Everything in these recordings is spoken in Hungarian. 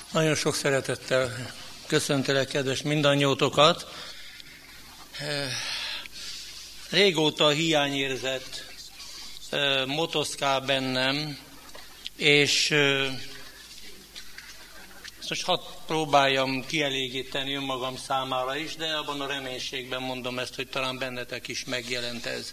Nagyon sok szeretettel köszöntelek, kedves mindannyiótokat. Régóta hiányérzet motoszkál bennem, és most hadd próbáljam kielégíteni önmagam számára is, de abban a reménységben mondom ezt, hogy talán bennetek is megjelent ez.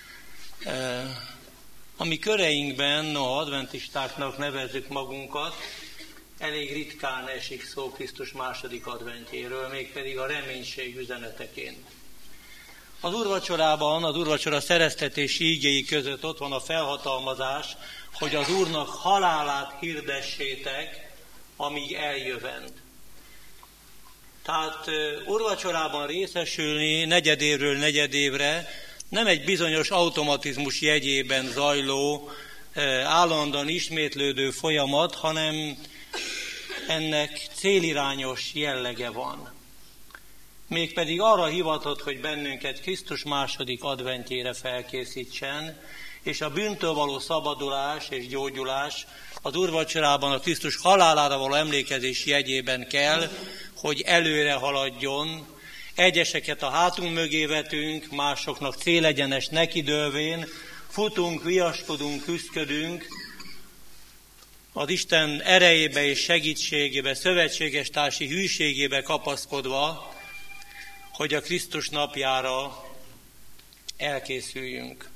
A mi köreinkben, noha adventistáknak nevezzük magunkat, elég ritkán esik szó Krisztus második adventjéről, mégpedig a reménység üzeneteként. Az úrvacsorában, az úrvacsora szereztetési ígéi között ott van a felhatalmazás, hogy az Úrnak halálát hirdessétek, amíg eljövend. Tehát úrvacsorában részesülni negyedévről negyedévre nem egy bizonyos automatizmus jegyében zajló, állandóan ismétlődő folyamat, hanem ennek célirányos jellege van. Mégpedig arra hivatott, hogy bennünket Krisztus második adventjére felkészítsen, és a bűntől való szabadulás és gyógyulás az úrvacsorában a Krisztus halálára való emlékezés jegyében kell, hogy előre haladjon. Egyeseket a hátunk mögé vetünk, másoknak célegyenes nekidőlvén, futunk, viaskodunk, küszködünk, az Isten erejébe és segítségébe, szövetségestársi hűségébe kapaszkodva, hogy a Krisztus napjára elkészüljünk.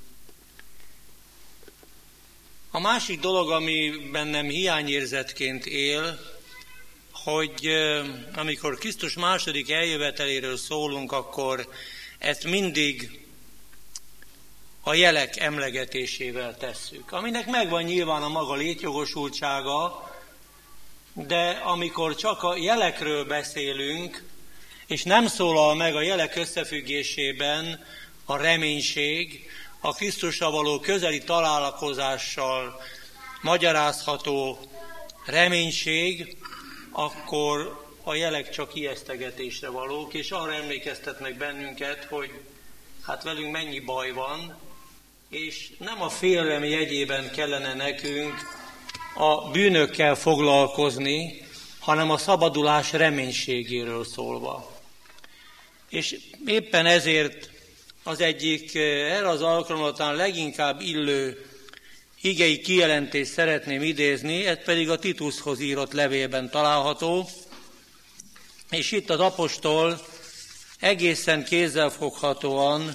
A másik dolog, ami bennem hiányérzetként él, hogy amikor Krisztus második eljöveteléről szólunk, akkor ezt mindig a jelek emlegetésével tesszük, aminek megvan nyilván a maga létjogosultsága, de amikor csak a jelekről beszélünk, és nem szólal meg a jelek összefüggésében a reménység, a Krisztussal való közeli találkozással magyarázható reménység, akkor a jelek csak ijesztegetésre valók, és arra emlékeztetnek bennünket, hogy hát velünk mennyi baj van, és nem a félelem jegyében kellene nekünk a bűnökkel foglalkozni, hanem a szabadulás reménységéről szólva. És éppen ezért az egyik erre az alkalommal talán leginkább illő igei kijelentést szeretném idézni, ez pedig a Titushoz írott levélben található, és itt az apostol egészen kézzelfoghatóan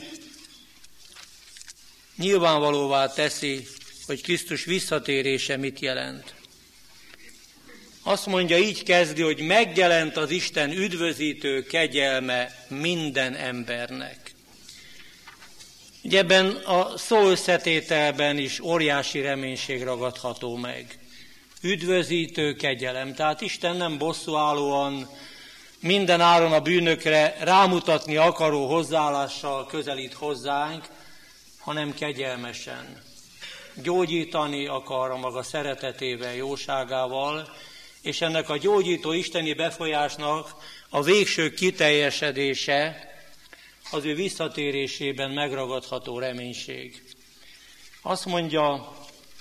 nyilvánvalóvá teszi, hogy Krisztus visszatérése mit jelent. Azt mondja, így kezdi, hogy megjelent az Isten üdvözítő kegyelme minden embernek. Ugye ebben a szó összetételben is óriási reménység ragadható meg. Üdvözítő kegyelem, tehát Isten nem bosszúállóan minden áron a bűnökre rámutatni akaró hozzáállással közelít hozzánk, hanem kegyelmesen. Gyógyítani akar a maga szeretetével, jóságával, és ennek a gyógyító isteni befolyásnak a végső kiteljesedése az ő visszatérésében megragadható reménység. Azt mondja,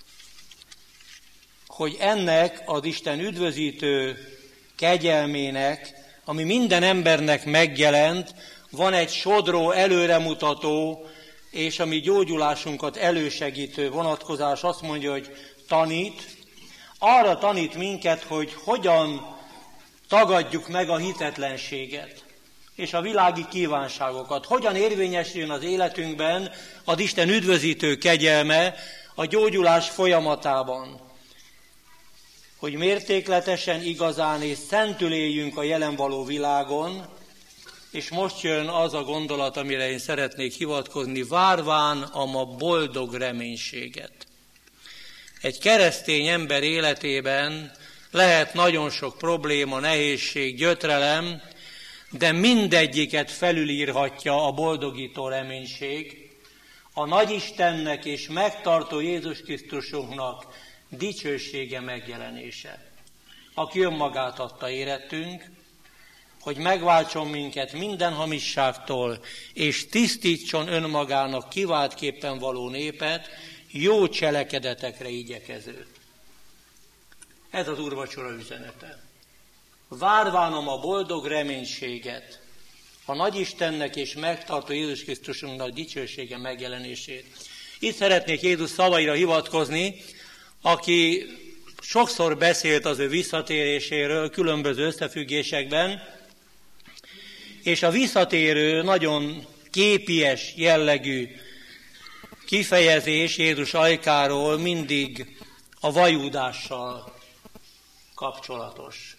hogy ennek az Isten üdvözítő kegyelmének, ami minden embernek megjelent, van egy sodró, előremutató, és a mi gyógyulásunkat elősegítő vonatkozás. Azt mondja, hogy arra tanít minket, hogy hogyan tagadjuk meg a hitetlenséget és a világi kívánságokat. Hogyan érvényesüljön az életünkben az Isten üdvözítő kegyelme a gyógyulás folyamatában. Hogy mértékletesen, igazán és szentül éljünk a jelen való világon, és most jön az a gondolat, amire én szeretnék hivatkozni, várván a ma boldog reménységet. Egy keresztény ember életében lehet nagyon sok probléma, nehézség, gyötrelem, de mindegyiket felülírhatja a boldogító reménység, a Nagyistennek és megtartó Jézus Krisztusunknak dicsősége megjelenése, aki önmagát adta érettünk, hogy megváltson minket minden hamisságtól, és tisztítson önmagának kiváltképpen való népet, jó cselekedetekre igyekezőt. Ez az úrvacsora üzenete. várvánom a boldog reménységet, a Nagyistennek és megtartó Jézus Krisztusunknak dicsősége megjelenését. Itt szeretnék Jézus szavaira hivatkozni, aki sokszor beszélt az ő visszatéréséről különböző összefüggésekben, és a visszatérő, nagyon képies jellegű kifejezés Jézus ajkáról mindig a vajúdással kapcsolatos.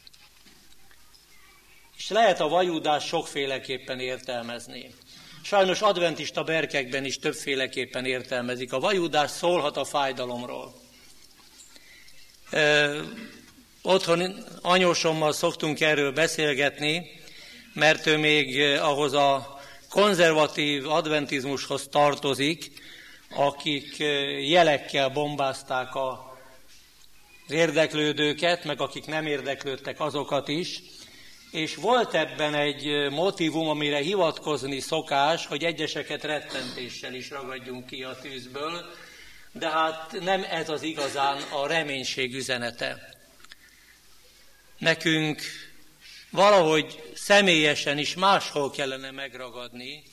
És lehet a vajúdást sokféleképpen értelmezni. Sajnos adventista berkekben is többféleképpen értelmezik. A vajúdás szólhat a fájdalomról. Otthon anyósommal szoktunk erről beszélgetni, mert ő még ahhoz a konzervatív adventizmushoz tartozik, akik jelekkel bombázták az érdeklődőket, meg akik nem érdeklődtek, azokat is. És volt ebben egy motívum, amire hivatkozni szokás, hogy egyeseket rettentéssel is ragadjunk ki a tűzből, de hát nem ez az igazán a reménység üzenete. Nekünk valahogy személyesen is máshol kellene megragadni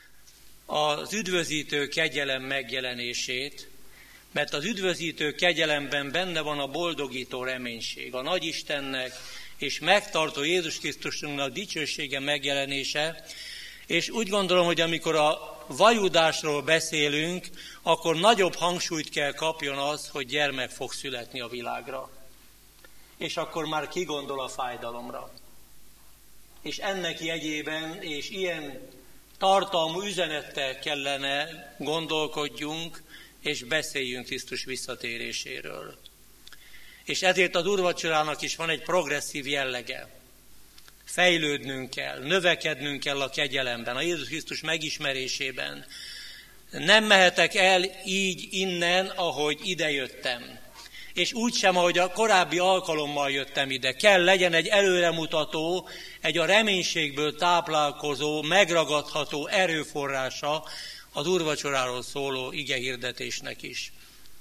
az üdvözítő kegyelem megjelenését, mert az üdvözítő kegyelemben benne van a boldogító reménység, a Nagyistennek és megtartó Jézus Krisztusunknak dicsősége megjelenése, és úgy gondolom, hogy amikor a vajúdásról beszélünk, akkor nagyobb hangsúlyt kell kapjon az, hogy gyermek fog születni a világra. És akkor már ki gondol a fájdalomra. És ennek jegyében, és ilyen tartalmú üzenettel kellene gondolkodjunk, és beszéljünk Krisztus visszatéréséről. És ezért az úrvacsorának is van egy progresszív jellege. Fejlődnünk kell, növekednünk kell a kegyelemben, a Jézus Krisztus megismerésében. Nem mehetek el így innen, ahogy idejöttem. És úgysem, ahogy a korábbi alkalommal jöttem ide. Kell legyen egy előremutató, egy a reménységből táplálkozó, megragadható erőforrása az úrvacsoráról szóló igehirdetésnek is.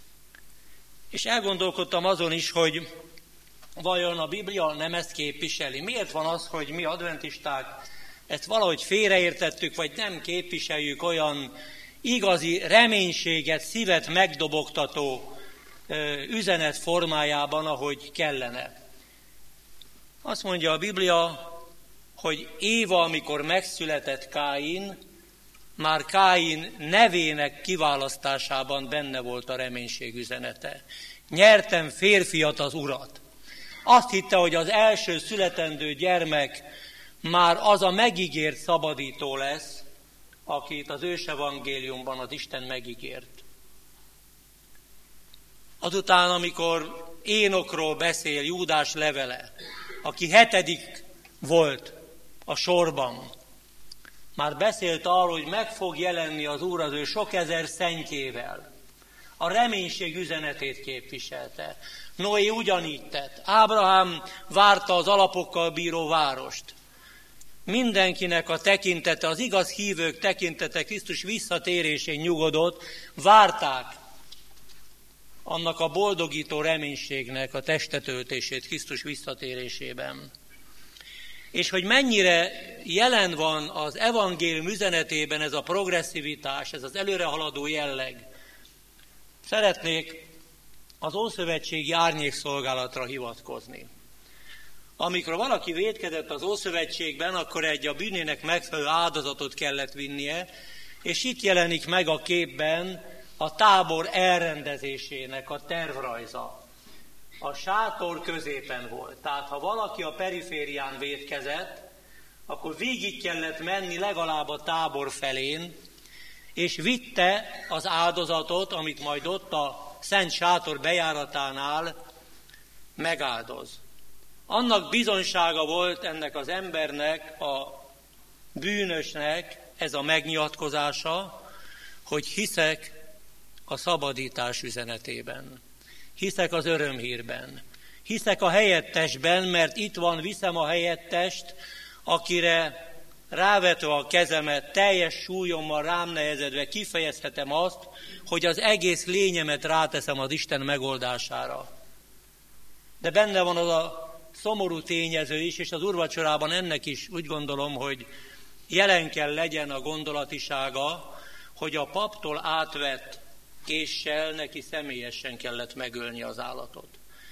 És elgondolkodtam azon is, hogy vajon a Biblia nem ezt képviseli. Miért van az, hogy mi adventisták ezt valahogy félreértettük, vagy nem képviseljük olyan igazi reménységet, szívet megdobogtató üzenet formájában, ahogy kellene. Azt mondja a Biblia, hogy Éva, amikor megszületett Káin, már Káin nevének kiválasztásában benne volt a reménység üzenete. Nyertem férfiat, az Urat. Azt hitte, hogy az első születendő gyermek már az a megígért szabadító lesz, akit az ősevangéliumban az Isten megígért. Azután, amikor Énokról beszél Júdás levele, aki 7. volt a sorban, már beszélt arról, hogy meg fog jelenni az Úr az ő sok ezer szentjével. A reménység üzenetét képviselte. Noé ugyanígy tett. Ábrahám várta az alapokkal bíró várost. Mindenkinek a tekintete, az igaz hívők tekintete Krisztus visszatérésén nyugodott, várták annak a boldogító reménységnek a testetöltését Krisztus visszatérésében. És hogy mennyire jelen van az evangélium üzenetében ez a progresszivitás, ez az előrehaladó jelleg. Szeretnék az Ószövetségi árnyékszolgálatra hivatkozni. Amikor valaki vétkezett az Ószövetségben, akkor egy a bűnének megfelelő áldozatot kellett vinnie, és itt jelenik meg a képben a tábor elrendezésének a tervrajza. A sátor középen volt, tehát ha valaki a periférián vétkezett, akkor végig kellett menni legalább a tábor felén, és vitte az áldozatot, amit majd ott a Szent Sátor bejáratánál megáldoz. Annak bizonysága volt ennek az embernek, a bűnösnek ez a megnyilatkozása, hogy hiszek a szabadítás üzenetében. Hiszek az örömhírben. Hiszek a helyettesben, mert itt van, viszem a helyettest, akire rávetve a kezemet, teljes súlyommal rám nehezedve kifejezhetem azt, hogy az egész lényemet ráteszem az Isten megoldására. De benne van az a szomorú tényező is, és az úrvacsorában ennek is úgy gondolom, hogy jelen kell legyen a gondolatisága, hogy a paptól átvett késsel neki személyesen kellett megölni az állatot.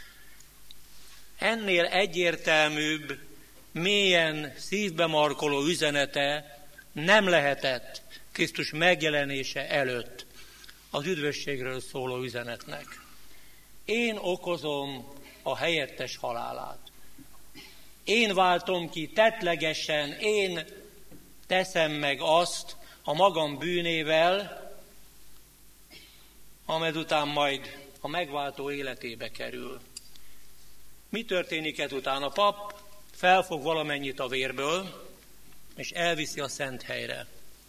Ennél egyértelműbb, mélyen szívbe markoló üzenete nem lehetett Krisztus megjelenése előtt az üdvösségről szóló üzenetnek. Én okozom a helyettes halálát. Én váltom ki tettlegesen, én teszem meg azt a magam bűnével, amedután majd a megváltó életébe kerül. Mi történik ezután? A pap felfog valamennyit a vérből, és elviszi a szent helyre.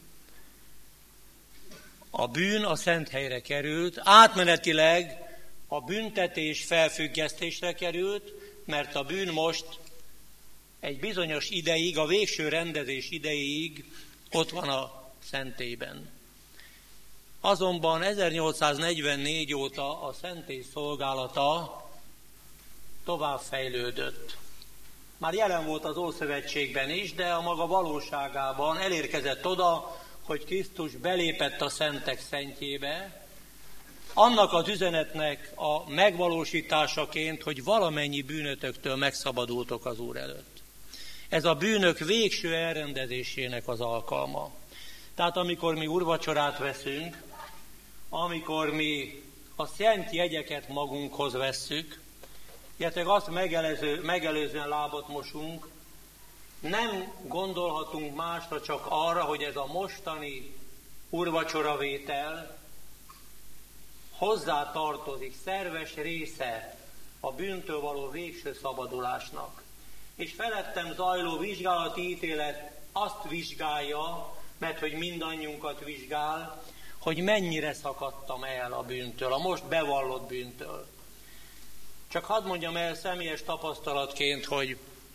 A bűn a szent helyre került, átmenetileg a büntetés felfüggesztésre került, mert a bűn most egy bizonyos ideig, a végső rendezés idejéig ott van a szentélyben. Azonban 1844 óta a szentély szolgálata tovább fejlődött. Már jelen volt az Ószövetségben is, de a maga valóságában elérkezett oda, hogy Krisztus belépett a szentek szentjébe, annak az üzenetnek a megvalósításaként, hogy valamennyi bűnötöktől megszabadultok az Úr előtt. Ez a bűnök végső elrendezésének az alkalma. Tehát amikor mi úrvacsorát veszünk, amikor mi a szent jegyeket magunkhoz vesszük, illetve azt megelőzően lábat mosunk, nem gondolhatunk másra, csak arra, hogy ez a mostani úrvacsoravétel hozzá tartozik, szerves része a bűntől való végső szabadulásnak. És felettem zajló vizsgálati ítélet azt vizsgálja, mert hogy mindannyiunkat vizsgál, hogy mennyire szakadtam el a bűntől, a most bevallott bűntől. Csak hadd mondjam el személyes tapasztalatként, hogy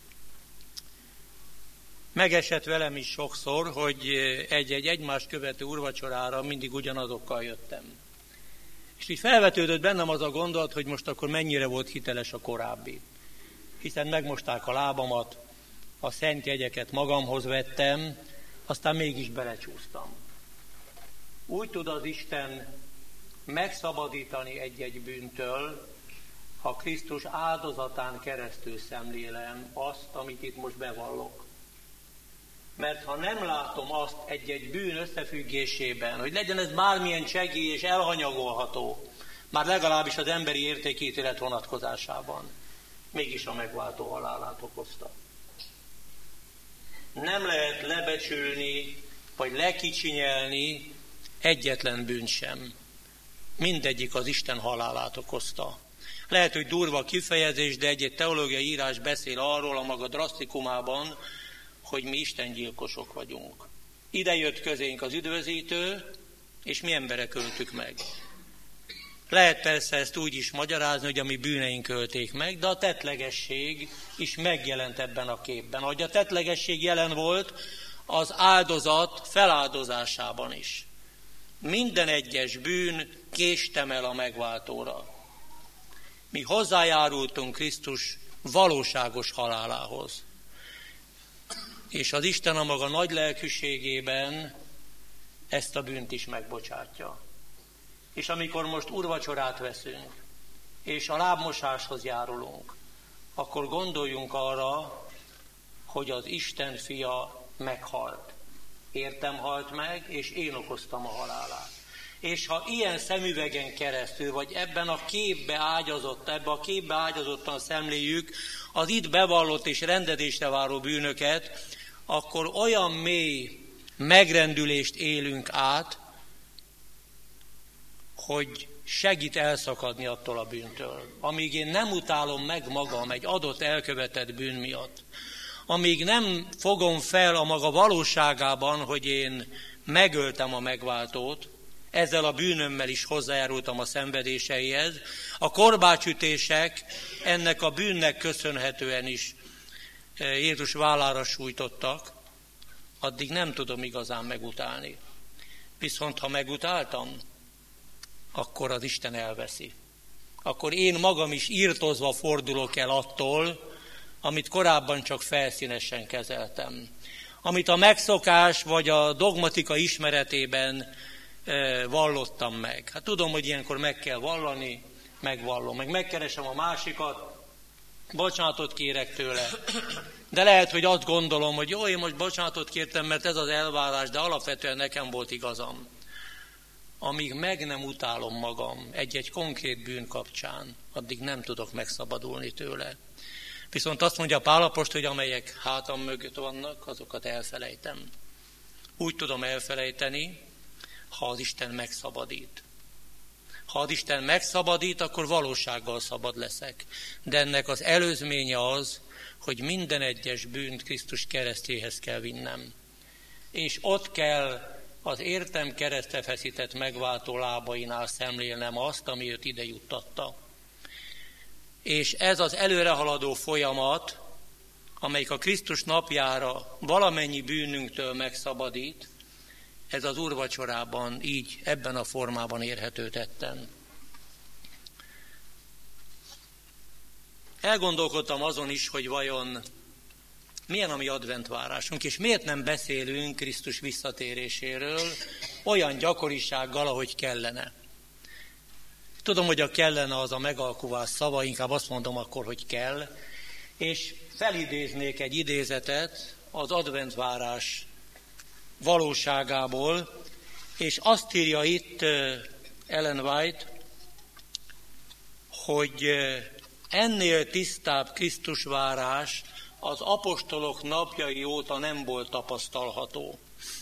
megesett velem is sokszor, hogy egy-egy egymást követő úrvacsorára mindig ugyanazokkal jöttem. És így felvetődött bennem az a gondolat, hogy most akkor mennyire volt hiteles a korábbi. Hiszen megmosták a lábamat, a szent jegyeket magamhoz vettem, aztán mégis belecsúsztam. Úgy tud az Isten megszabadítani egy-egy bűntől, ha Krisztus áldozatán keresztül szemlélem azt, amit itt most bevallok. Mert ha nem látom azt egy-egy bűn összefüggésében, hogy legyen ez bármilyen csekély és elhanyagolható, már legalábbis az emberi értékítélet vonatkozásában, mégis a megváltó halálát okozta. Nem lehet lebecsülni, vagy lekicsinyelni egyetlen bűn sem. Mindegyik az Isten halálát okozta. Lehet, hogy durva kifejezés, de egy teológiai írás beszél arról a maga drasztikumában, hogy mi istengyilkosok vagyunk. Ide jött közénk az üdvözítő, és mi emberek öltük meg. Lehet persze ezt úgy is magyarázni, hogy a mi bűneink ölték meg, de a tettlegesség is megjelent ebben a képben. Ahogy a tettlegesség jelen volt, az áldozat feláldozásában is. Minden egyes bűn kést emel a megváltóra. Mi hozzájárultunk Krisztus valóságos halálához. És az Isten a maga nagy lelkűségében ezt a bűnt is megbocsátja. És amikor most úrvacsorát veszünk, és a lábmosáshoz járulunk, akkor gondoljunk arra, hogy az Isten fia meghalt. Értem halt meg, és én okoztam a halálát. És ha ilyen szemüvegen keresztül, vagy ebben a képbe ágyazottan szemléljük az itt bevallott és rendezésre váró bűnöket, akkor olyan mély megrendülést élünk át, hogy segít elszakadni attól a bűntől. Amíg én nem utálom meg magam egy adott elkövetett bűn miatt, amíg nem fogom fel a maga valóságában, hogy én megöltem a megváltót, ezzel a bűnömmel is hozzájárultam a szenvedéseihez, a korbácsütések ennek a bűnnek köszönhetően is Jézus vállára sújtottak, addig nem tudom igazán megutálni. Viszont ha megutáltam, akkor az Isten elveszi. Akkor én magam is írtozva fordulok el attól, amit korábban csak felszínesen kezeltem. Amit a megszokás vagy a dogmatika ismeretében vallottam meg. Hát tudom, hogy ilyenkor meg kell vallani, megvallom. Meg megkeresem a másikat, bocsánatot kérek tőle. De lehet, hogy azt gondolom, hogy jó, én most bocsánatot kértem, mert ez az elvárás, de alapvetően nekem volt igazam. Amíg meg nem utálom magam egy-egy konkrét bűn kapcsán, addig nem tudok megszabadulni tőle. Viszont azt mondja Pál apostol, hogy amelyek hátam mögött vannak, azokat elfelejtem. Úgy tudom elfelejteni, ha az Isten megszabadít. Ha az Isten megszabadít, akkor valósággal szabad leszek. De ennek az előzménye az, hogy minden egyes bűnt Krisztus keresztjéhez kell vinnem. És ott kell az értem keresztre feszített megváltó lábainál szemlélnem azt, ami őt ide juttatta. És ez az előrehaladó folyamat, amelyik a Krisztus napjára valamennyi bűnünktől megszabadít, ez az úrvacsorában így, ebben a formában érhető tetten. Elgondolkodtam azon is, hogy vajon milyen a mi adventvárásunk, és miért nem beszélünk Krisztus visszatéréséről olyan gyakorisággal, ahogy kellene. Tudom, hogy a kellene az a megalkuvás szava, inkább azt mondom akkor, hogy kell, és felidéznék egy idézetet az adventvárás valóságából, és azt írja itt Ellen White, hogy ennél tisztább Krisztusvárás az apostolok napjai óta nem volt tapasztalható.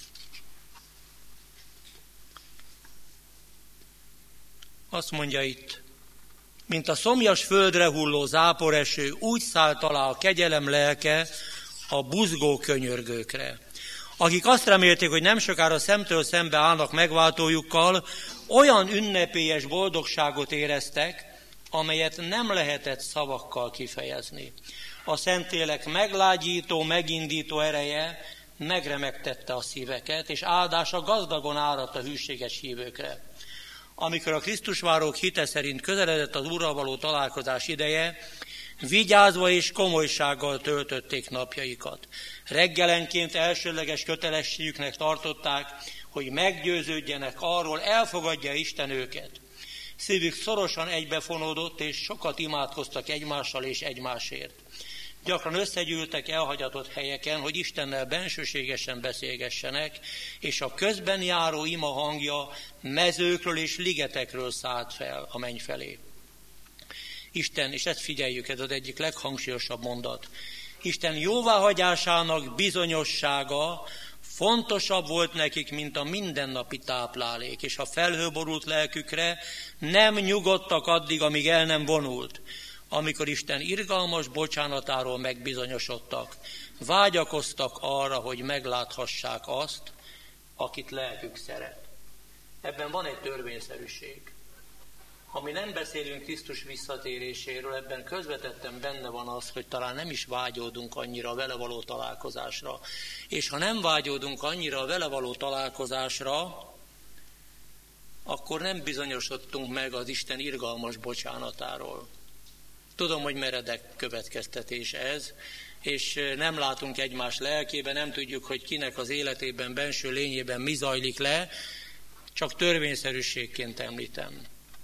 Azt mondja itt, mint a szomjas földre hulló záporeső, úgy szállt alá a kegyelem lelke a buzgó könyörgőkre. Akik azt remélték, hogy nem sokára szemtől szembe állnak megváltójukkal, olyan ünnepélyes boldogságot éreztek, amelyet nem lehetett szavakkal kifejezni. A Szentlélek meglágyító, megindító ereje megremegtette a szíveket, és áldása gazdagon áradt a hűséges hívőkre. Amikor a Krisztusvárók hite szerint közeledett az Úrral való találkozás ideje, vigyázva és komolysággal töltötték napjaikat. Reggelenként elsődleges kötelességüknek tartották, hogy meggyőződjenek arról, elfogadja Isten őket. Szívük szorosan egybefonódott, és sokat imádkoztak egymással és egymásért. Gyakran összegyűltek elhagyatott helyeken, hogy Istennel bensőségesen beszélgessenek, és a közben járó ima hangja mezőkről és ligetekről szállt fel a menny felé. Isten, és ezt figyeljük, ez az egyik leghangsúlyosabb mondat, Isten jóváhagyásának bizonyossága fontosabb volt nekik, mint a mindennapi táplálék, és a felhőborult lelkükre nem nyugodtak addig, amíg el nem vonult. Amikor Isten irgalmas bocsánatáról megbizonyosodtak, vágyakoztak arra, hogy megláthassák azt, akit lelkük szeret. Ebben van egy törvényszerűség. Ha mi nem beszélünk Krisztus visszatéréséről, ebben közvetetten benne van az, hogy talán nem is vágyódunk annyira a vele való találkozásra. És ha nem vágyódunk annyira a vele való találkozásra, akkor nem bizonyosodtunk meg az Isten irgalmas bocsánatáról. Tudom, hogy meredek következtetés ez, és nem látunk egymás lelkében, nem tudjuk, hogy kinek az életében, benső lényében mi zajlik le, csak törvényszerűségként említem.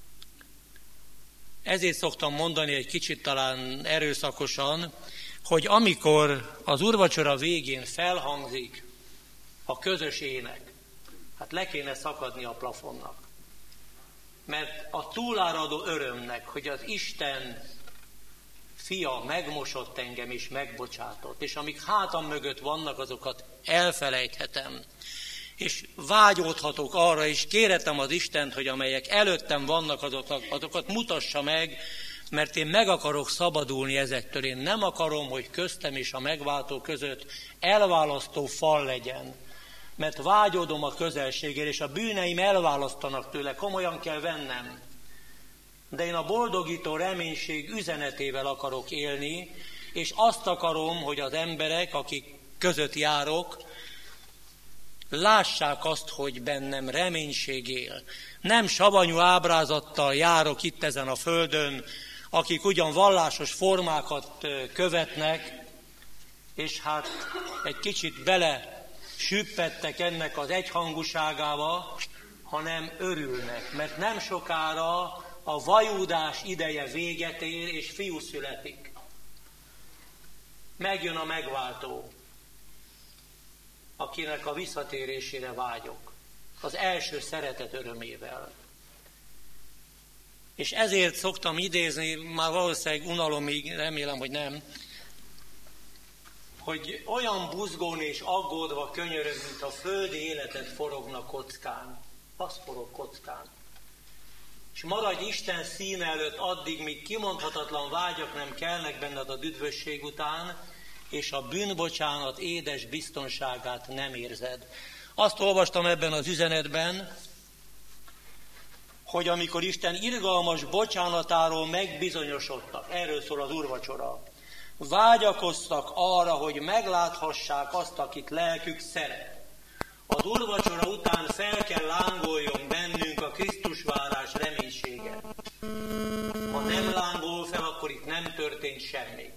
Ezért szoktam mondani egy kicsit talán erőszakosan, hogy amikor az úrvacsora végén felhangzik a közös ének, hát le kéne szakadni a plafonnak. Mert a túláradó örömnek, hogy az Isten fia megmosott engem és megbocsátott, és amik hátam mögött vannak, azokat elfelejthetem. És vágyódhatok arra, és kérhetem az Istent, hogy amelyek előttem vannak, azokat mutassa meg, mert én meg akarok szabadulni ezektől. Én nem akarom, hogy köztem és a megváltó között elválasztó fal legyen. Mert vágyódom a közelségére, és a bűneim elválasztanak tőle, komolyan kell vennem. De én a boldogító reménység üzenetével akarok élni, és azt akarom, hogy az emberek, akik között járok, lássák azt, hogy bennem reménység él. Nem savanyú ábrázattal járok itt ezen a földön, akik ugyan vallásos formákat követnek, és hát egy kicsit bele süppettek ennek az egyhangúságába, hanem örülnek, mert nem sokára a vajúdás ideje véget ér, és fiú születik. Megjön a megváltó, akinek a visszatérésére vágyok, az első szeretet örömével. És ezért szoktam idézni, már valószínűleg unalomig, remélem, hogy nem, hogy olyan buzgón és aggódva könyörög, mint a földi életet forogna kockán. Az forog kockán. És maradj Isten színe előtt addig, míg kimondhatatlan vágyak nem kelnek benned a üdvösség után, és a bűnbocsánat édes biztonságát nem érzed. Azt olvastam ebben az üzenetben, hogy amikor Isten irgalmas bocsánatáról megbizonyosodtak, erről szól az úrvacsora, vágyakoztak arra, hogy megláthassák azt, akit lelkük szeret. Az úrvacsora után fel kell lángoljon bennünk a Krisztus várás reménysége. Ha nem lángol fel, akkor itt nem történt semmi.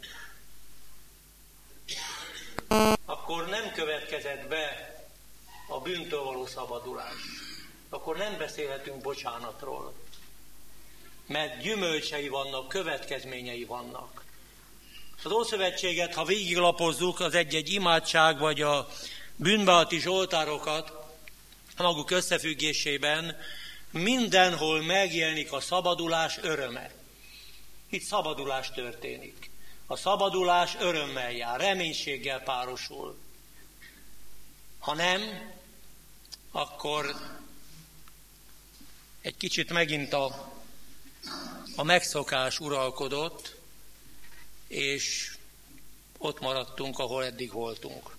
Akkor nem következett be a bűntől való szabadulás. Akkor nem beszélhetünk bocsánatról. Mert gyümölcsei vannak, következményei vannak. Az Ószövetséget, ha végiglapozzuk, az egy-egy imádság, vagy a bűnbánati zsoltárokat maguk összefüggésében, mindenhol megjelenik a szabadulás öröme. Itt szabadulás történik. A szabadulás örömmel jár, reménységgel párosul. Ha nem, akkor egy kicsit megint a megszokás uralkodott, és ott maradtunk, ahol eddig voltunk.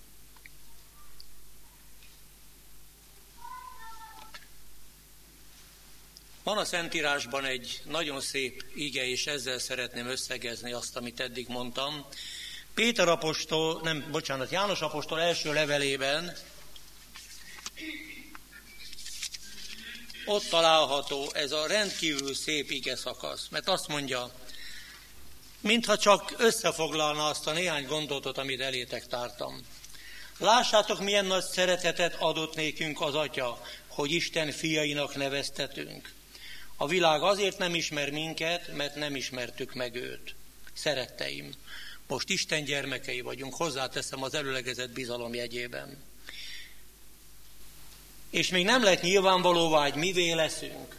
Van a Szentírásban egy nagyon szép ige, és ezzel szeretném összegezni azt, amit eddig mondtam. János apostol első levelében ott található ez a rendkívül szép ige szakasz, mert azt mondja, mintha csak összefoglalna azt a néhány gondolatot, amit elétek tártam. Lássátok, milyen nagy szeretetet adott nékünk az Atya, hogy Isten fiainak neveztetünk. A világ azért nem ismer minket, mert nem ismertük meg őt. Szeretteim, most Isten gyermekei vagyunk, hozzáteszem az előlegezett bizalom jegyében. És még nem lett nyilvánvalóvá, hogy mivé leszünk.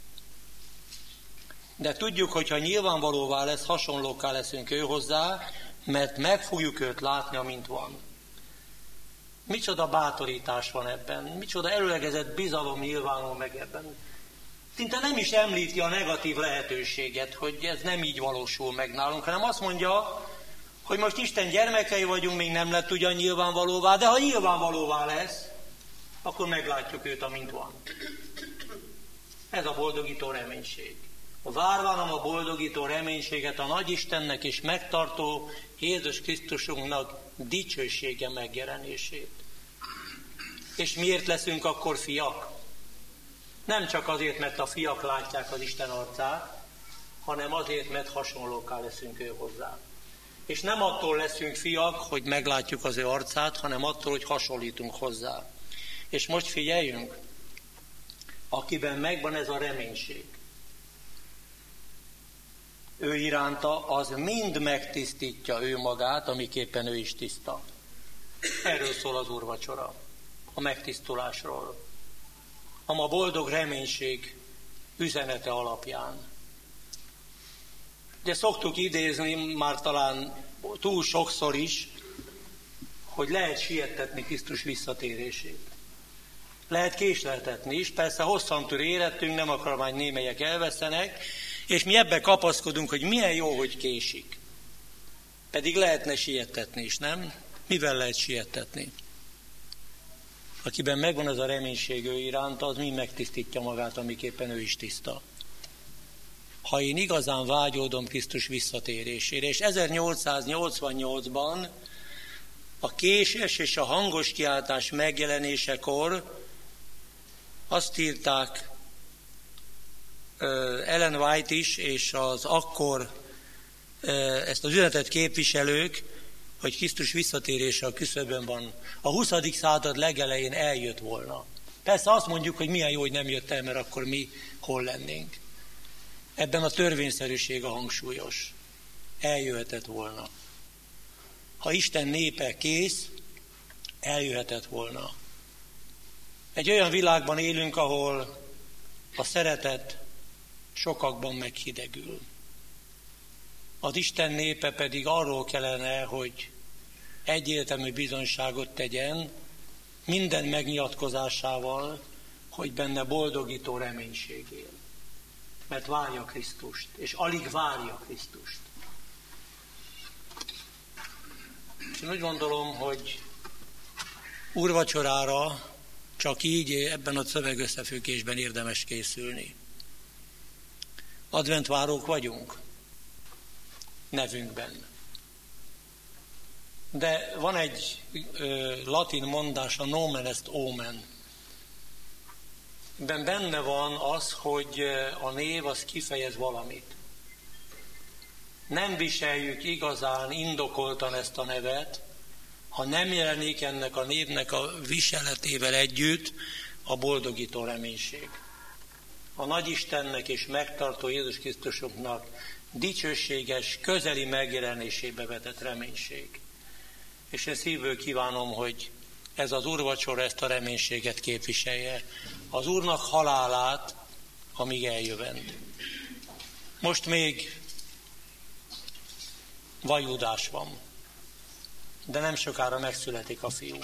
De tudjuk, hogyha nyilvánvalóvá lesz, hasonlókká leszünk ő hozzá, mert meg fogjuk őt látni, amint van. Micsoda bátorítás van ebben, micsoda előlegezett bizalom nyilvánul meg ebben. Szinte nem is említi a negatív lehetőséget, hogy ez nem így valósul meg nálunk, hanem azt mondja, hogy most Isten gyermekei vagyunk, még nem lett ugyan nyilvánvalóvá, de ha nyilvánvalóvá lesz, akkor meglátjuk őt, amint van. Ez a boldogító reménység. Várván a boldogító reménységet a Nagy Istennek és megtartó Jézus Krisztusunknak dicsősége megjelenését. És miért leszünk akkor fiak? Nem csak azért, mert a fiak látják az Isten arcát, hanem azért, mert hasonlóká leszünk ő hozzá. És nem attól leszünk fiak, hogy meglátjuk az ő arcát, hanem attól, hogy hasonlítunk hozzá. És most figyeljünk, akiben megvan ez a reménység, ő iránta, az mind megtisztítja ő magát, amiképpen ő is tiszta. Erről szól az úrvacsora, a megtisztulásról. A ma boldog reménység üzenete alapján. De szoktuk idézni, már talán túl sokszor is, hogy lehet siettetni Krisztus visszatérését. Lehet késleltetni is, persze hosszantúr életünk, nem akarom, hogy némelyek elvesztenek, és mi ebbe kapaszkodunk, hogy milyen jó, hogy késik. Pedig lehetne siettetni is, nem? Mivel lehet siettetni? Akiben megvan az a reménység ő iránta, az mind megtisztítja magát, amiképpen ő is tiszta. Ha én igazán vágyódom Krisztus visszatérésére, és 1888-ban a késés és a hangos kiáltás megjelenésekor azt írták Ellen White is, és az akkor ezt az üzenetet képviselők, hogy Krisztus visszatérése a küszöbön van. A 20. század legelején eljött volna. Persze azt mondjuk, hogy milyen jó, hogy nem jött el, mert akkor mi hol lennénk. Ebben a törvényszerűség a hangsúlyos. Eljöhetett volna. Ha Isten népe kész, eljöhetett volna. Egy olyan világban élünk, ahol a szeretet sokakban meghidegül. Az Isten népe pedig arról kellene, hogy egyértelmű bizonyságot tegyen minden megnyilatkozásával, hogy benne boldogító reménység él. Mert várja Krisztust, és alig várja Krisztust. És én úgy gondolom, hogy úrvacsorára csak így ebben a szövegösszefüggésben érdemes készülni. Adventvárók vagyunk nevünkben. De van egy latin mondás, a nomen est omen. Benne van az, hogy a név az kifejez valamit. Nem viseljük igazán indokoltan ezt a nevet, ha nem jelenik ennek a névnek a viseletével együtt a boldogító reménység. A Nagyistennek és megtartó Jézus Krisztusoknak dicsőséges, közeli megjelenésébe vetett reménység. És én szívből kívánom, hogy ez az úrvacsora ezt a reménységet képviselje. Az Úrnak halálát, amíg eljövend. Most még vajudás van, de nem sokára megszületik a fiú.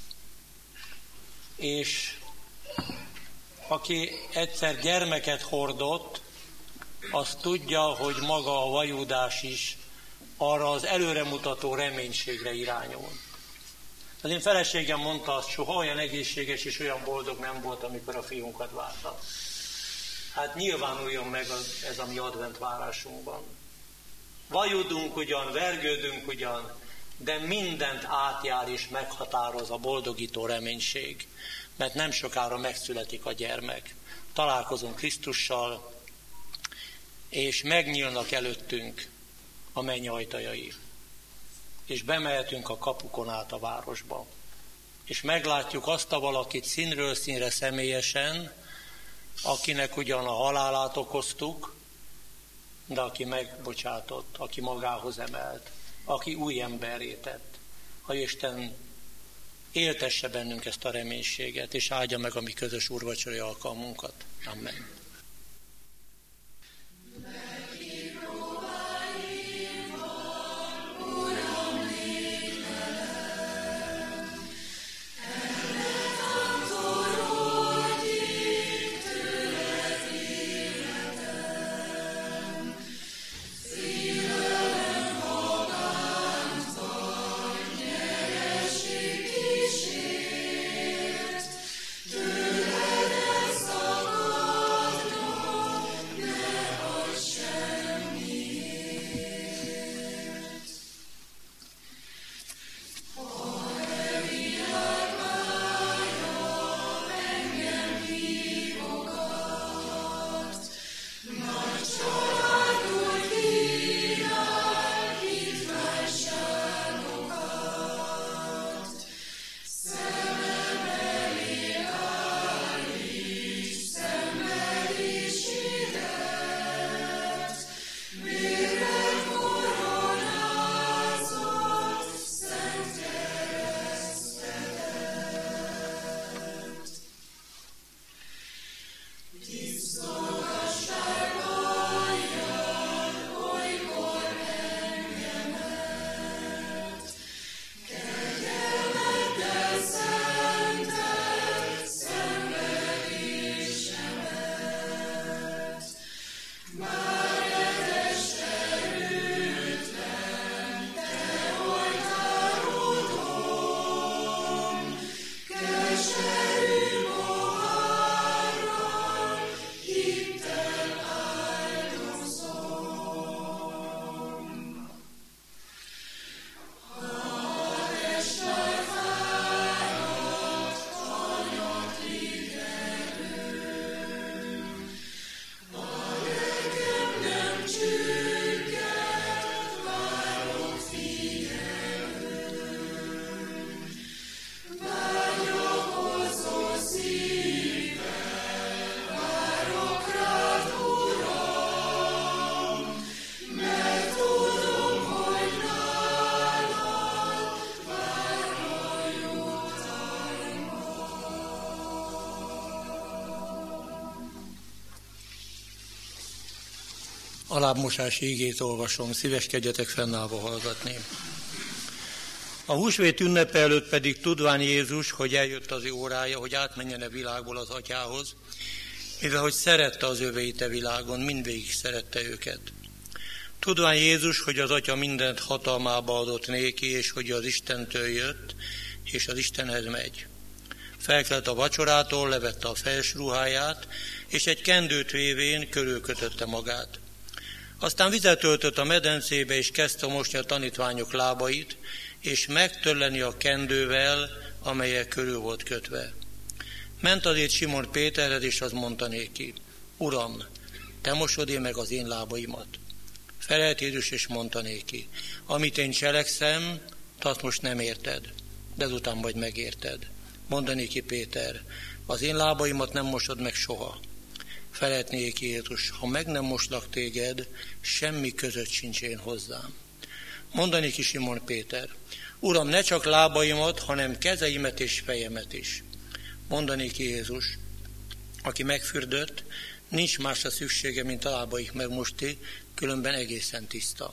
És aki egyszer gyermeket hordott, az tudja, hogy maga a vajudás is arra az előremutató reménységre irányul. Az én feleségem mondta azt, soha olyan egészséges és olyan boldog nem volt, amikor a fiunkat várta. Hát nyilvánuljon meg ez a mi adventvárásunkban. Vajudunk ugyan, vergődünk ugyan, de mindent átjár és meghatároz a boldogító reménység, mert nem sokára megszületik a gyermek. Találkozunk Krisztussal, és megnyílnak előttünk a menny ajtajai. És bemehetünk a kapukon át a városba. És meglátjuk azt a valakit színről színre személyesen, akinek ugyan a halálát okoztuk, de aki megbocsátott, aki magához emelt, aki új emberré tett. Ha Isten éltesse bennünk ezt a reménységet, és áldja meg a mi közös úrvacsorai alkalmunkat. Amen. Tőled A lábmosási igét olvasom, szíveskedjetek fennállva hallgatni. A húsvét ünnepe előtt pedig tudván Jézus, hogy eljött az ő órája, hogy átmenjen a világból az atyához, mivel hogy szerette az övéit a világon, mindvégig szerette őket. Tudván Jézus, hogy az atya mindent hatalmába adott néki, és hogy az Istentől jött, és az Istenhez megy. Felkelt a vacsorától, levette a felsruháját, és egy kendőt vévén körülkötötte magát. Aztán vizet öltött a medencébe, és kezdte mosni a tanítványok lábait, és megtörleni a kendővel, amelyek körül volt kötve. Ment azért Simon Péterhez, és az mondta néki: Uram, te mosod meg az én lábaimat? Felelt Jézus, és mondta néki: Amit én cselekszem, azt most nem érted, de ezután majd megérted. Mondta néki Péter: Az én lábaimat nem mosod meg soha. Felelt néki Jézus: Ha meg nem moslak téged, semmi között sincs én hozzám. Mondta néki Simon Péter: Uram, ne csak lábaimat, hanem kezeimet és fejemet is. Mondta néki Jézus: Aki megfürdött, nincs másra szüksége, mint a lábaik megmosti, különben egészen tiszta.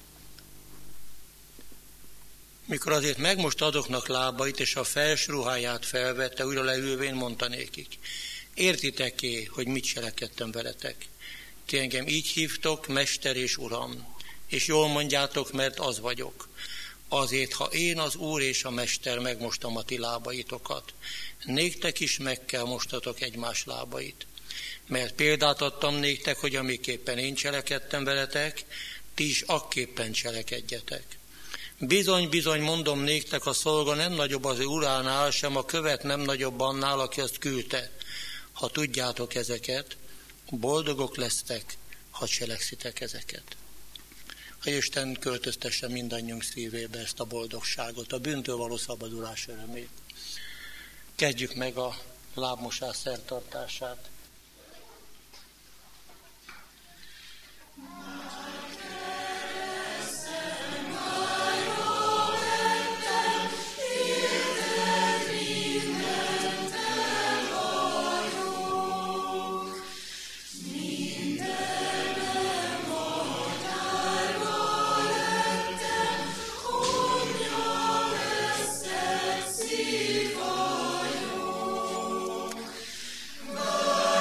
Mikor azért megmosta azoknak lábait, és a felsruháját felvette, újra leülvén mondta nékik: Értitek-e, hogy mit cselekedtem veletek? Ti engem így hívtok, Mester és Uram, és jól mondjátok, mert az vagyok. Azért, ha én, az Úr és a Mester, megmostam a ti lábaitokat, néktek is meg kell mostatok egymás lábait. Mert példát adtam néktek, hogy amiképpen én cselekedtem veletek, ti is akképpen cselekedjetek. Bizony, bizony, mondom néktek, a szolga nem nagyobb az ő uránál, sem a követ nem nagyobb annál, aki azt küldte. Ha tudjátok ezeket, boldogok lesztek, ha cselekszitek ezeket. Hogy Isten költöztesse mindannyiunk szívébe ezt a boldogságot, a bűntől való szabadulás örömét. Kezdjük meg a lábmosás szertartását. Bye.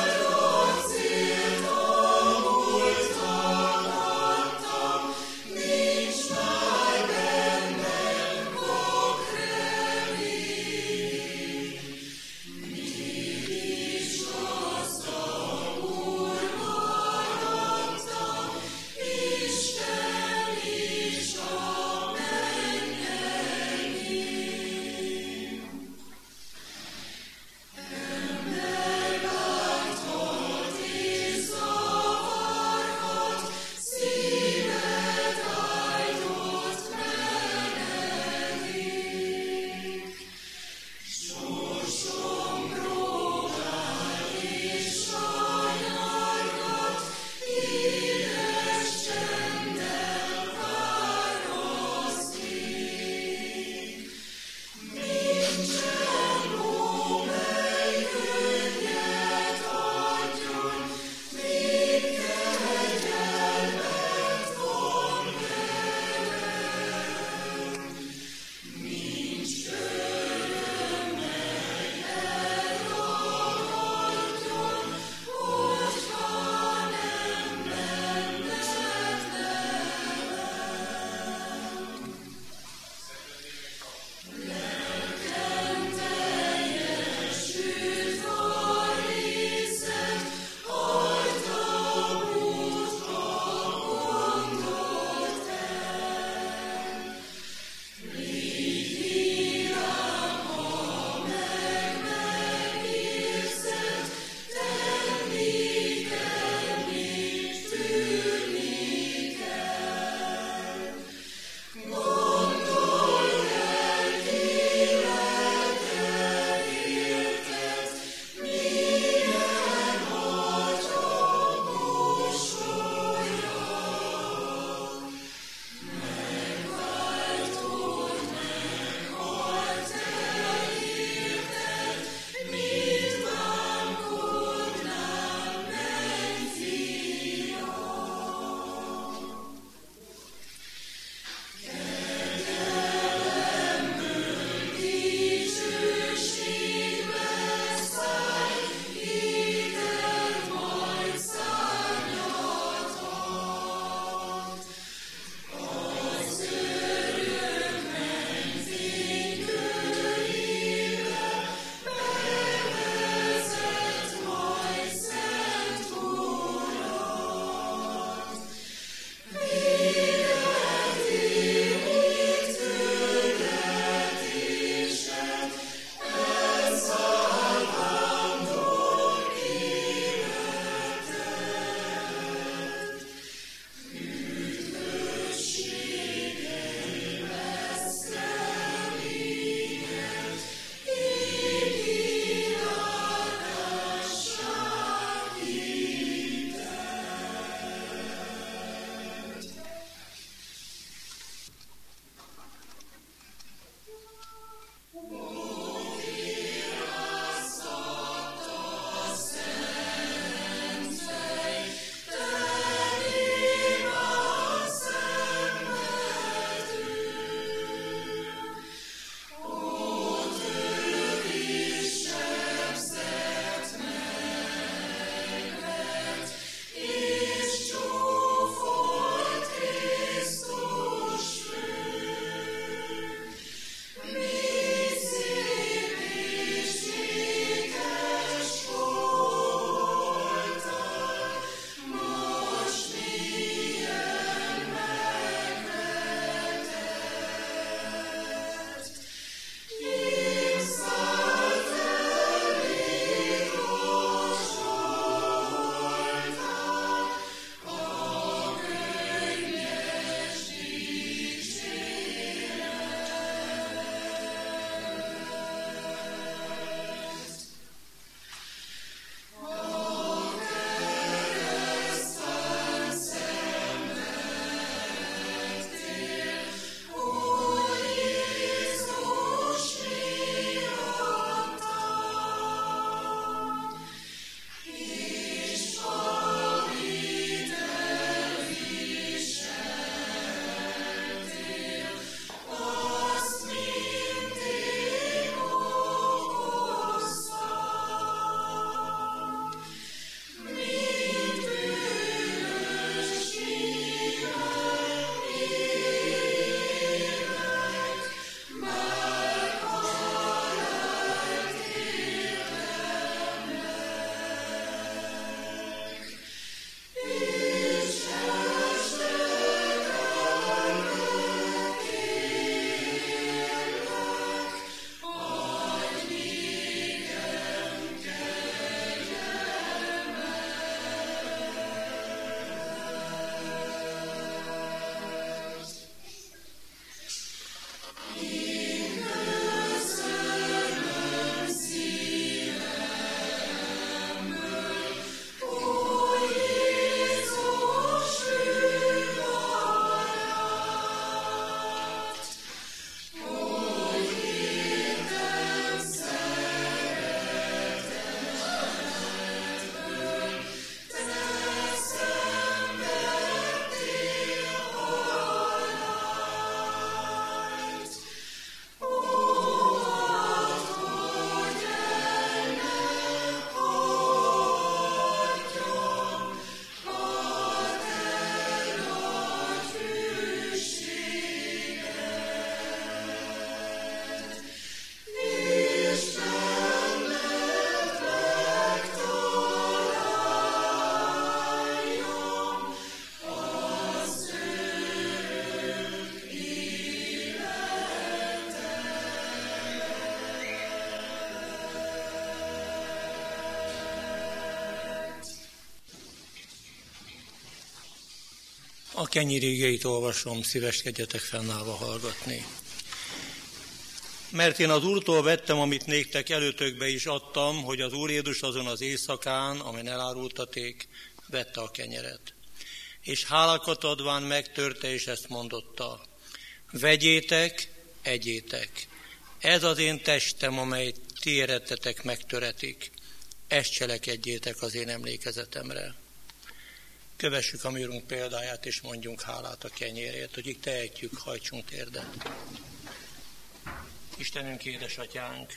A kenyérigéit olvasom, szíveskedjetek fennállva hallgatni. Mert én az Úrtól vettem, amit néktek előtökbe is adtam, hogy az Úr Jézus azon az éjszakán, amin elárultaték, vette a kenyeret. És hálakat adván megtörte, és ezt mondotta: vegyétek, egyétek. Ez az én testem, amely ti érettetek megtöretik. Ezt cselekedjétek az én emlékezetemre. Kövessük a mi Urunk példáját, és mondjunk hálát a kenyérért, hogy tehetjük, hajtsunk térdet. Istenünk, édesatyánk,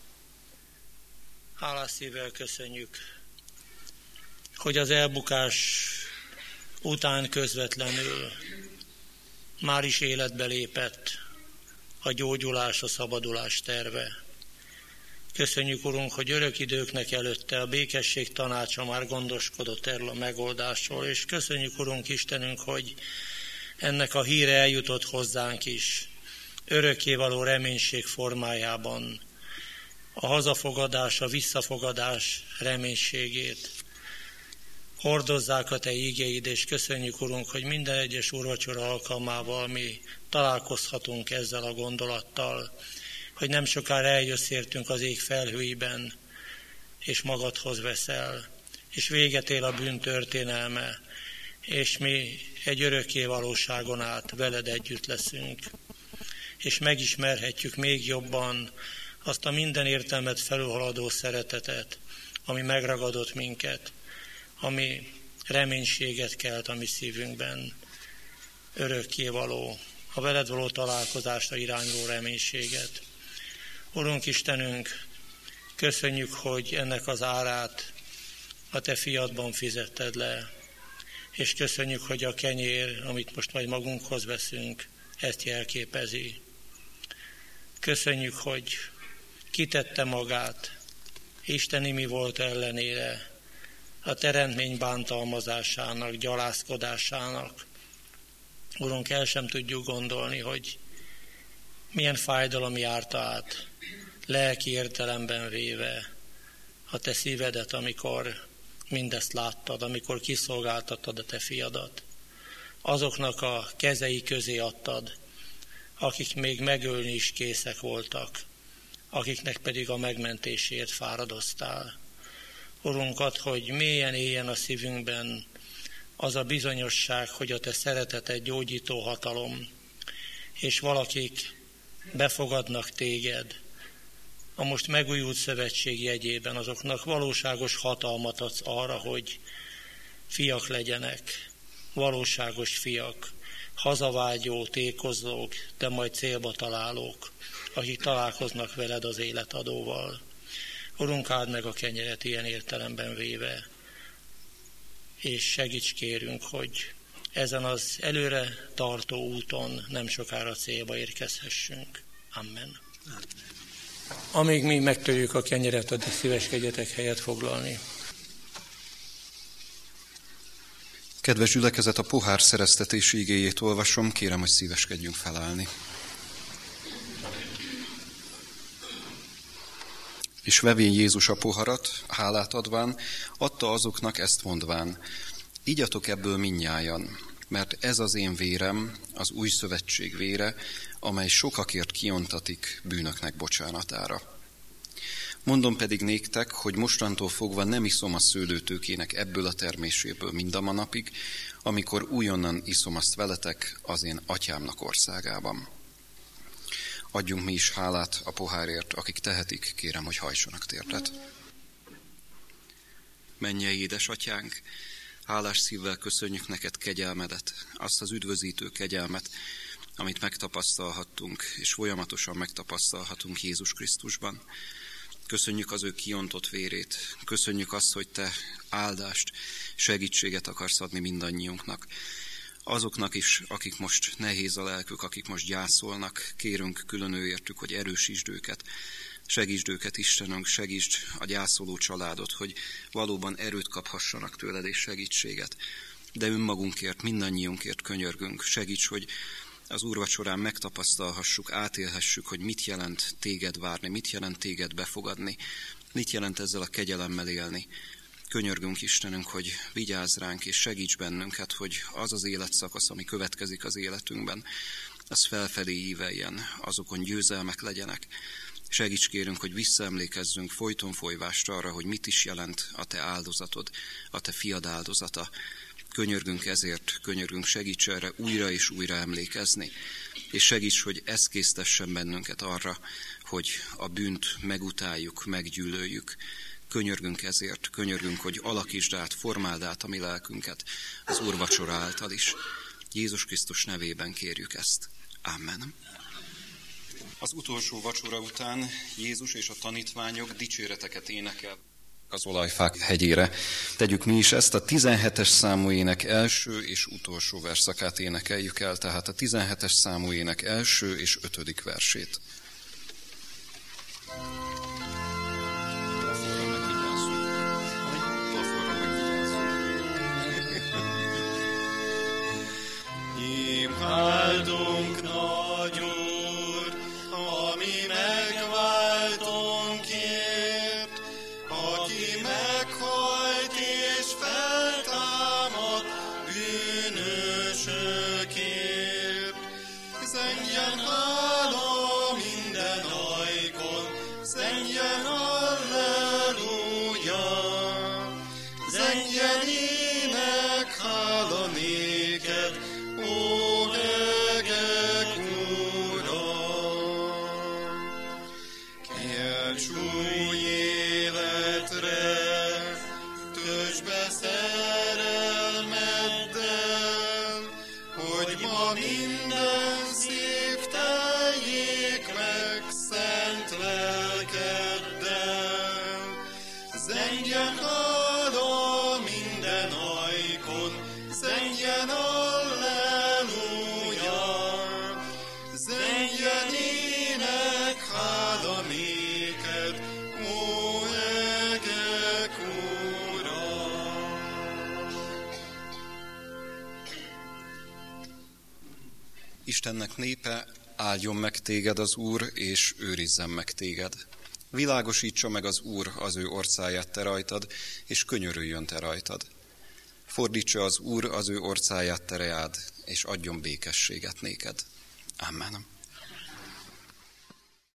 hálás szívvel köszönjük, hogy az elbukás után közvetlenül már is életbe lépett a gyógyulás, a szabadulás terve. Köszönjük, Urunk, hogy örök időknek előtte a békesség tanácsa már gondoskodott erről a megoldásról, és köszönjük, Urunk Istenünk, hogy ennek a híre eljutott hozzánk is, örökkévaló reménység formájában, a hazafogadás, a visszafogadás reménységét. Hordozzák a Te ígéid, és köszönjük, Urunk, hogy minden egyes úrvacsora alkalmával mi találkozhatunk ezzel a gondolattal, hogy nem sokára eljössz értünk az ég felhőiben, és magadhoz veszel, és véget ér a bűn történelme, és mi egy örökké valóságon át veled együtt leszünk, és megismerhetjük még jobban azt a minden értelmet felülhaladó szeretetet, ami megragadott minket, ami reménységet kelt a mi szívünkben, örökkévaló, a veled való találkozásra irányuló reménységet. Urunk Istenünk, köszönjük, hogy ennek az árát a Te fiadban fizetted le, és köszönjük, hogy a kenyér, amit most majd magunkhoz veszünk, ezt jelképezi. Köszönjük, hogy kitette magát, isteni mi volt ellenére, a teremtmény bántalmazásának, gyalázkodásának. Urunk, el sem tudjuk gondolni, hogy milyen fájdalom járta át, lelki értelemben véve a Te szívedet, amikor mindezt láttad, amikor kiszolgáltattad a Te fiadat. Azoknak a kezei közé adtad, akik még megölni is készek voltak, akiknek pedig a megmentésért fáradoztál. Urunk, add, hogy mélyen éljen a szívünkben az a bizonyosság, hogy a Te szereteted gyógyító hatalom, és valakik befogadnak Téged, a most megújult szövetség jegyében azoknak valóságos hatalmat adsz arra, hogy fiak legyenek, valóságos fiak, hazavágyó, tékozók, de majd célba találók, akik találkoznak veled az életadóval. Urunk, áld meg a kenyeret ilyen értelemben véve, és segíts kérünk, hogy ezen az előre tartó úton nem sokára célba érkezhessünk. Amen. Amíg mi megtörjük a kenyeret, addig szíveskedjetek helyet foglalni. Kedves gyülekezet, a pohár szereztetési igéjét olvasom, kérem, hogy szíveskedjünk felállni. És vevén Jézus a poharat, hálát adván, adta azoknak ezt mondván: igyatok ebből mindnyájan, mert ez az én vérem, az új szövetség vére, amely sokakért kiontatik bűnöknek bocsánatára. Mondom pedig néktek, hogy mostantól fogva nem iszom a szőlőtőkének ebből a terméséből mindamanapig, amikor újonnan iszom azt veletek az én atyámnak országában. Adjunk mi is hálát a pohárért, akik tehetik, kérem, hogy hajtsanak térdet. Mennyei édesatyánk, hálás szívvel köszönjük neked kegyelmedet, azt az üdvözítő kegyelmet, amit megtapasztalhattunk, és folyamatosan megtapasztalhatunk Jézus Krisztusban. Köszönjük az ő kiontott vérét, köszönjük azt, hogy te áldást, segítséget akarsz adni mindannyiunknak. Azoknak is, akik most nehéz a lelkük, akik most gyászolnak, kérünk külön őértük, hogy erősítsd őket. Segítsd őket, Istenünk, segítsd a gyászoló családot, hogy valóban erőt kaphassanak tőled és segítséget. De önmagunkért, mindannyiunkért könyörgünk. Segíts, hogy az úrvacsorán megtapasztalhassuk, átélhessük, hogy mit jelent téged várni, mit jelent téged befogadni, mit jelent ezzel a kegyelemmel élni. Könyörgünk Istenünk, hogy vigyázz ránk és segíts bennünket, hogy az az életszakasz, ami következik az életünkben, az felfelé íveljen, azokon győzelmek legyenek. Segíts kérünk, hogy visszaemlékezzünk folyton folyvást arra, hogy mit is jelent a te áldozatod, a te fiad áldozata. Könyörgünk ezért, könyörgünk, segíts erre újra és újra emlékezni, és segíts, hogy ez késztessen bennünket arra, hogy a bűnt megutáljuk, meggyűlöljük. Könyörgünk ezért, könyörgünk, hogy alakítsd át, formáld át a mi lelkünket az úrvacsora által is. Jézus Krisztus nevében kérjük ezt. Amen. Az utolsó vacsora után Jézus és a tanítványok dicséreteket énekel az olajfák hegyére. Tegyük mi is ezt, a 17-es számú ének első és utolsó verszakát énekeljük el, tehát a 17-es számú ének első és 5. versét. Imádunk nagy Úr, ami megváltónkért, aki meghalt és feltámad bűnösökért. Zengjen hála minden ajkon, zengjen halleluja, zengjen ének hála néked, ó egek Uram. Kelts új életre, töltsd be szerelmeddel, hogy ma minden szív teljék meg szent lelkeddel. Zengjen hála minden ajkon, zengjen halleluja, zengjen ének hála néked, ó egek Uram. Istennek népe, áldjon meg téged az Úr, és őrizzen meg téged. Világosítsa meg az Úr az ő orcáját te rajtad, és könyörüljön te rajtad. Fordítsa az Úr az ő orcáját te reád, és adjon békességet néked. Amen.